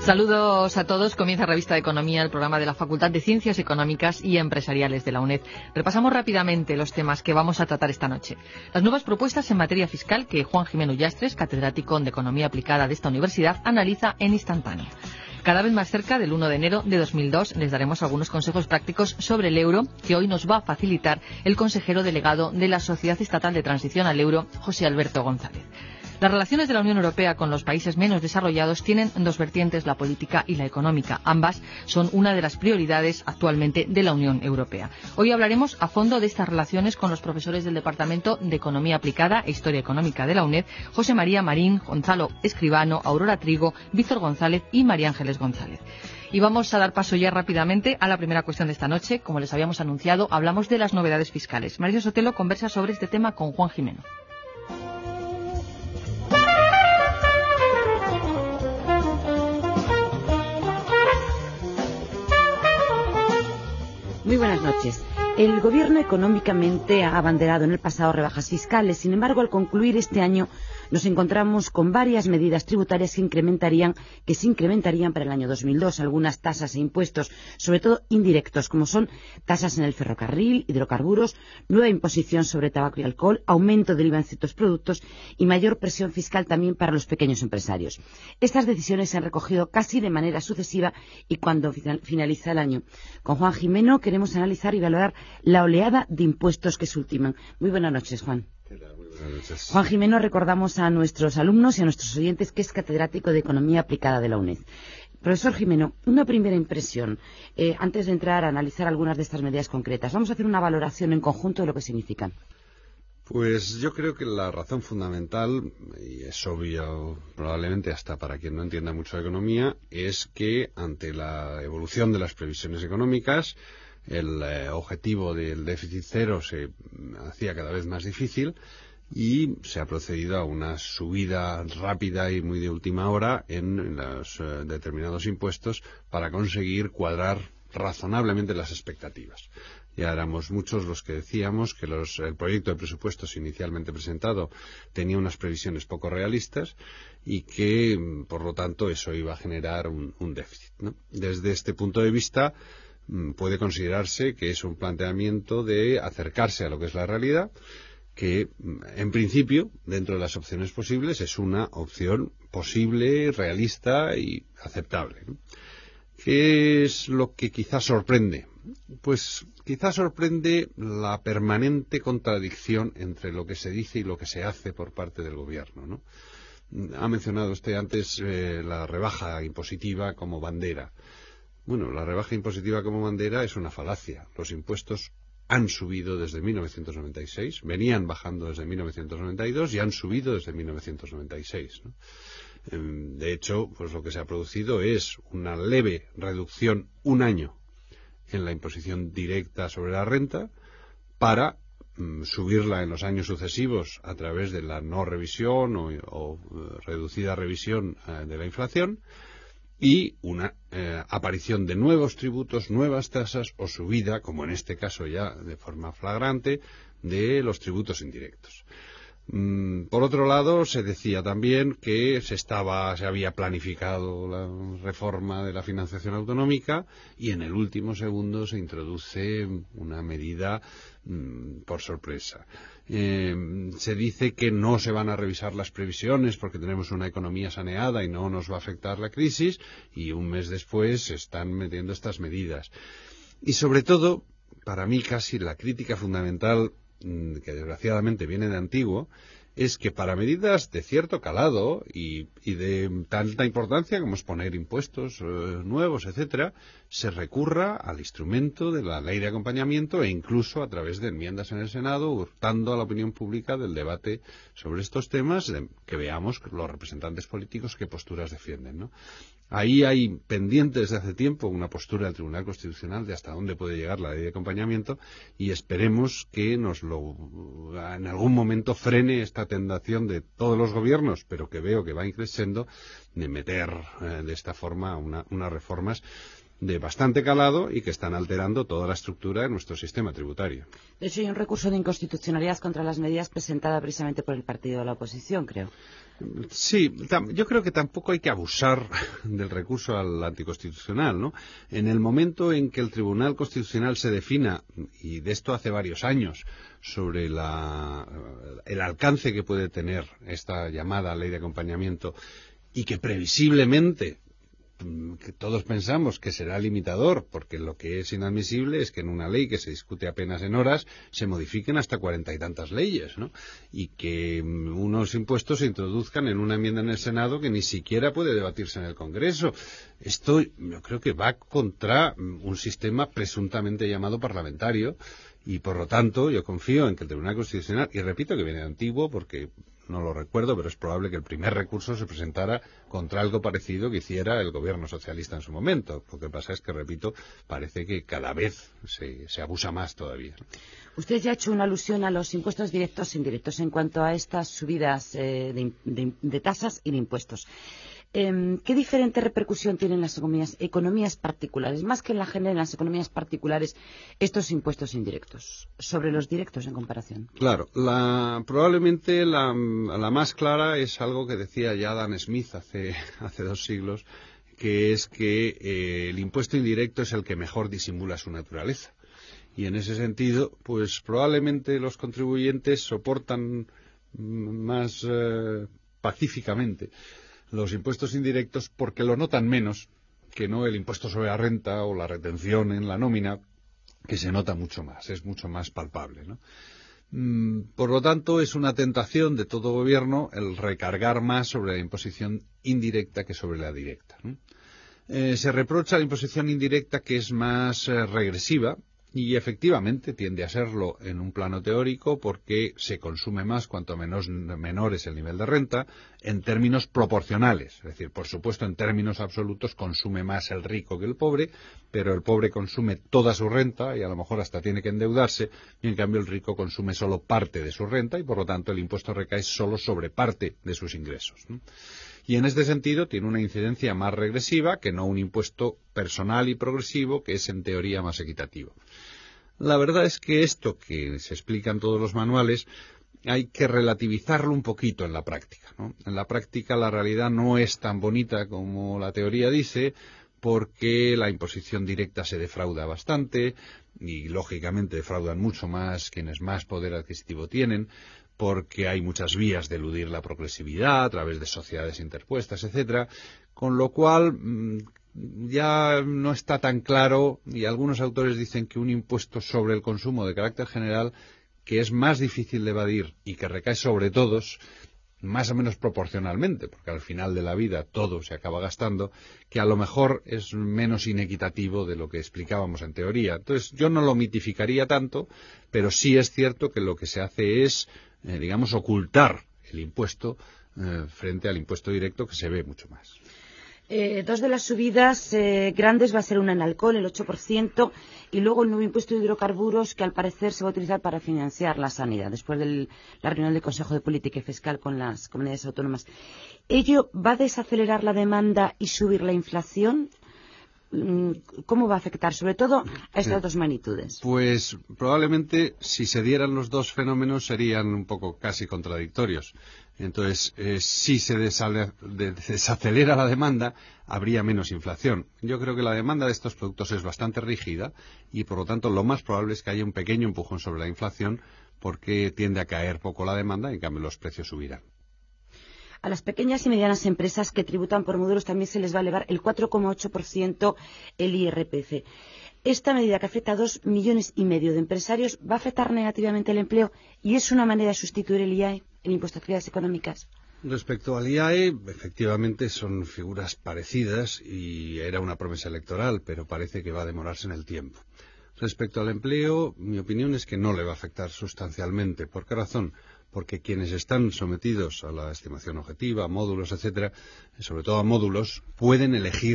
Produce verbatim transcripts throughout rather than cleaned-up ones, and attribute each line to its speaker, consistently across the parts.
Speaker 1: Saludos a todos. Comienza Revista de Economía, el programa de la Facultad de Ciencias Económicas y Empresariales de la UNED. Repasamos rápidamente los temas que vamos a tratar esta noche. Las nuevas propuestas en materia fiscal que Juan Gimeno Ullastres, catedrático de Economía Aplicada de esta universidad, analiza en instantáneo. Cada vez más cerca del uno de enero de dos mil dos les daremos algunos consejos prácticos sobre el euro que hoy nos va a facilitar el consejero delegado de la Sociedad Estatal de Transición al Euro, José Alberto González. Las relaciones de la Unión Europea con los países menos desarrollados tienen dos vertientes, la política y la económica. Ambas son una de las prioridades actualmente de la Unión Europea. Hoy hablaremos a fondo de estas relaciones con los profesores del Departamento de Economía Aplicada e Historia Económica de la UNED, José María Marín, Gonzalo Escribano, Aurora Trigo, Víctor González y María Ángeles González. Y vamos a dar paso ya rápidamente a la primera cuestión de esta noche. Como les habíamos anunciado, hablamos de las novedades fiscales. Mauricio Sotelo conversa sobre este tema con Juan Gimeno.
Speaker 2: Muy buenas noches. El Gobierno económicamente ha abanderado en el pasado rebajas fiscales. Sin embargo, al concluir este año nos encontramos con varias medidas tributarias que incrementarían, que se incrementarían para el año dos mil dos, algunas tasas e impuestos, sobre todo indirectos, como son tasas en el ferrocarril, hidrocarburos, nueva imposición sobre tabaco y alcohol, aumento del I V A en ciertos productos y mayor presión fiscal también para los pequeños empresarios. Estas decisiones se han recogido casi de manera sucesiva y cuando finaliza el año. Con Juan Gimeno queremos analizar y valorar la oleada de impuestos que se ultiman. Muy buenas noches, Juan. Juan Gimeno, recordamos a nuestros alumnos y a nuestros oyentes que es catedrático de Economía Aplicada de la UNED. Profesor Gimeno, una primera impresión, eh, antes de entrar a analizar algunas de estas medidas concretas. Vamos a hacer una valoración en conjunto de lo que significan.
Speaker 3: Pues yo creo que la razón fundamental, y es obvio probablemente hasta para quien no entienda mucho de economía, es que ante la evolución de las previsiones económicas, el eh, objetivo del déficit cero se hacía cada vez más difícil y se ha procedido a una subida rápida y muy de última hora en los eh, determinados impuestos para conseguir cuadrar razonablemente las expectativas. Ya éramos muchos los que decíamos que los, el proyecto de presupuestos inicialmente presentado tenía unas previsiones poco realistas y que, por lo tanto, eso iba a generar un, un déficit, ¿no? Desde este punto de vista, puede considerarse que es un planteamiento de acercarse a lo que es la realidad, que en principio, dentro de las opciones posibles, es una opción posible, realista y aceptable, ¿no? ¿Qué es lo que quizás sorprende? Pues quizás sorprende la permanente contradicción entre lo que se dice y lo que se hace por parte del gobierno, ¿no? Ha mencionado usted antes eh, la rebaja impositiva como bandera. Bueno, la rebaja impositiva como bandera es una falacia. Los impuestos han subido desde mil novecientos noventa y seis, venían bajando desde mil novecientos noventa y dos y han subido desde mil novecientos noventa y seis, ¿no? De hecho, pues lo que se ha producido es una leve reducción un año en la imposición directa sobre la renta para mm, subirla en los años sucesivos a través de la no revisión o, o reducida revisión eh, de la inflación, y una eh, aparición de nuevos tributos, nuevas tasas o subida, como en este caso ya de forma flagrante, de los tributos indirectos. Mm, por otro lado, se decía también que se estaba, se había planificado la reforma de la financiación autonómica y en el último segundo se introduce una medida mm, por sorpresa. Eh, se dice que no se van a revisar las previsiones porque tenemos una economía saneada y no nos va a afectar la crisis, y un mes después se están metiendo estas medidas. Y sobre todo, para mí casi la crítica fundamental, que desgraciadamente viene de antiguo, es que para medidas de cierto calado y, y de tanta importancia como es poner impuestos eh, nuevos, etcétera, se recurra al instrumento de la ley de acompañamiento e incluso a través de enmiendas en el Senado, hurtando a la opinión pública del debate sobre estos temas, de, que veamos los representantes políticos qué posturas defienden, ¿no? Ahí hay pendiente desde hace tiempo una postura del Tribunal Constitucional de hasta dónde puede llegar la ley de acompañamiento, y esperemos que nos lo en algún momento frene esta tentación de todos los gobiernos, pero que veo que va increciendo, de meter eh, de esta forma una, unas reformas de bastante calado y que están alterando toda la estructura de nuestro sistema tributario.
Speaker 2: De hecho, hay un recurso de inconstitucionalidad contra las medidas presentadas precisamente por el partido de la oposición, creo.
Speaker 3: Sí, yo creo que tampoco hay que abusar del recurso al anticonstitucional, ¿no? En el momento en que el Tribunal Constitucional se defina, y de esto hace varios años, sobre la, el alcance que puede tener esta llamada ley de acompañamiento, y que previsiblemente que todos pensamos que será limitador, porque lo que es inadmisible es que en una ley que se discute apenas en horas se modifiquen hasta cuarenta y tantas leyes, ¿no? Y que unos impuestos se introduzcan en una enmienda en el Senado que ni siquiera puede debatirse en el Congreso. Esto yo creo que va contra un sistema presuntamente llamado parlamentario y por lo tanto yo confío en que el Tribunal Constitucional, y repito que viene de antiguo porque no lo recuerdo, pero es probable que el primer recurso se presentara contra algo parecido que hiciera el gobierno socialista en su momento. Lo que pasa es que, repito, parece que cada vez se, se abusa más todavía.
Speaker 2: Usted ya ha hecho una alusión a los impuestos directos e indirectos en cuanto a estas subidas eh, de, de, de tasas y de impuestos. Eh, ¿Qué diferente repercusión tienen las economías, economías particulares, más que en la general, en las economías particulares, estos impuestos indirectos, sobre los directos en comparación?
Speaker 3: Claro, la, probablemente la, la más clara es algo que decía ya Adam Smith hace, hace dos siglos, que es que eh, el impuesto indirecto es el que mejor disimula su naturaleza. Y en ese sentido, pues probablemente los contribuyentes soportan más eh, pacíficamente los impuestos indirectos porque lo notan menos que no el impuesto sobre la renta o la retención en la nómina, que se nota mucho más, es mucho más palpable, ¿no? Mm, por lo tanto, es una tentación de todo gobierno el recargar más sobre la imposición indirecta que sobre la directa, ¿no? Eh, se reprocha la imposición indirecta que es más eh, regresiva, y efectivamente tiende a serlo en un plano teórico porque se consume más cuanto menos, menor es el nivel de renta en términos proporcionales. Es decir, por supuesto, en términos absolutos consume más el rico que el pobre, pero el pobre consume toda su renta y a lo mejor hasta tiene que endeudarse, y en cambio el rico consume solo parte de su renta y por lo tanto el impuesto recae solo sobre parte de sus ingresos, ¿no? Y en este sentido tiene una incidencia más regresiva que no un impuesto personal y progresivo que es en teoría más equitativo. La verdad es que esto que se explica en todos los manuales hay que relativizarlo un poquito en la práctica, ¿no? En la práctica la realidad no es tan bonita como la teoría dice, porque la imposición directa se defrauda bastante y lógicamente defraudan mucho más quienes más poder adquisitivo tienen, porque hay muchas vías de eludir la progresividad a través de sociedades interpuestas, etcétera, con lo cual ya no está tan claro, y algunos autores dicen que un impuesto sobre el consumo de carácter general, que es más difícil de evadir y que recae sobre todos, más o menos proporcionalmente, porque al final de la vida todo se acaba gastando, que a lo mejor es menos inequitativo de lo que explicábamos en teoría. Entonces, yo no lo mitificaría tanto, pero sí es cierto que lo que se hace es, eh, digamos, ocultar el impuesto eh, frente al impuesto directo, que se ve mucho más.
Speaker 2: Eh, dos de las subidas eh, grandes va a ser una en alcohol, el ocho por ciento, y luego el nuevo impuesto de hidrocarburos, que al parecer se va a utilizar para financiar la sanidad, después de la reunión del Consejo de Política Fiscal con las comunidades autónomas. ¿Ello va a desacelerar la demanda y subir la inflación? ¿Cómo va a afectar, sobre todo, a estas dos magnitudes?
Speaker 3: Pues probablemente, si se dieran los dos fenómenos, serían un poco casi contradictorios. Entonces, eh, si se desale, de, desacelera la demanda, habría menos inflación. Yo creo que la demanda de estos productos es bastante rígida y, por lo tanto, lo más probable es que haya un pequeño empujón sobre la inflación porque tiende a caer poco la demanda y, en cambio, los precios subirán.
Speaker 2: A las pequeñas y medianas empresas que tributan por módulos también se les va a elevar el cuatro coma ocho por ciento el I R P F. Esta medida, que afecta a dos millones y medio de empresarios, va a afectar negativamente el empleo y es una manera de sustituir el I A E, el impuesto a actividades económicas.
Speaker 3: Respecto al I A E, efectivamente son figuras parecidas y era una promesa electoral, pero parece que va a demorarse en el tiempo. Respecto al empleo, mi opinión es que no le va a afectar sustancialmente. ¿Por qué razón? Porque quienes están sometidos a la estimación objetiva, a módulos, etcétera, sobre todo a módulos, pueden elegir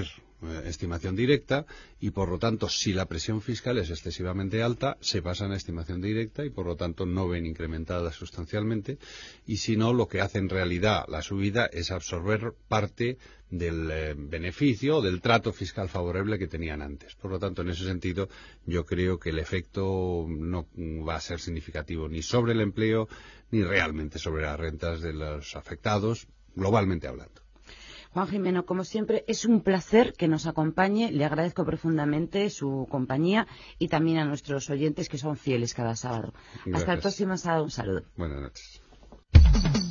Speaker 3: estimación directa y, por lo tanto, si la presión fiscal es excesivamente alta, se pasan a estimación directa y, por lo tanto, no ven incrementada sustancialmente. Y si no, lo que hace en realidad la subida es absorber parte del eh, beneficio o del trato fiscal favorable que tenían antes. Por lo tanto, en ese sentido, yo creo que el efecto no va a ser significativo ni sobre el empleo ni realmente sobre las rentas de los afectados, globalmente hablando.
Speaker 2: Juan Gimeno, como siempre, es un placer que nos acompañe. Le agradezco profundamente su compañía y también a nuestros oyentes que son fieles cada sábado.
Speaker 3: Gracias.
Speaker 2: Hasta el próximo sábado. Un saludo.
Speaker 3: Buenas noches.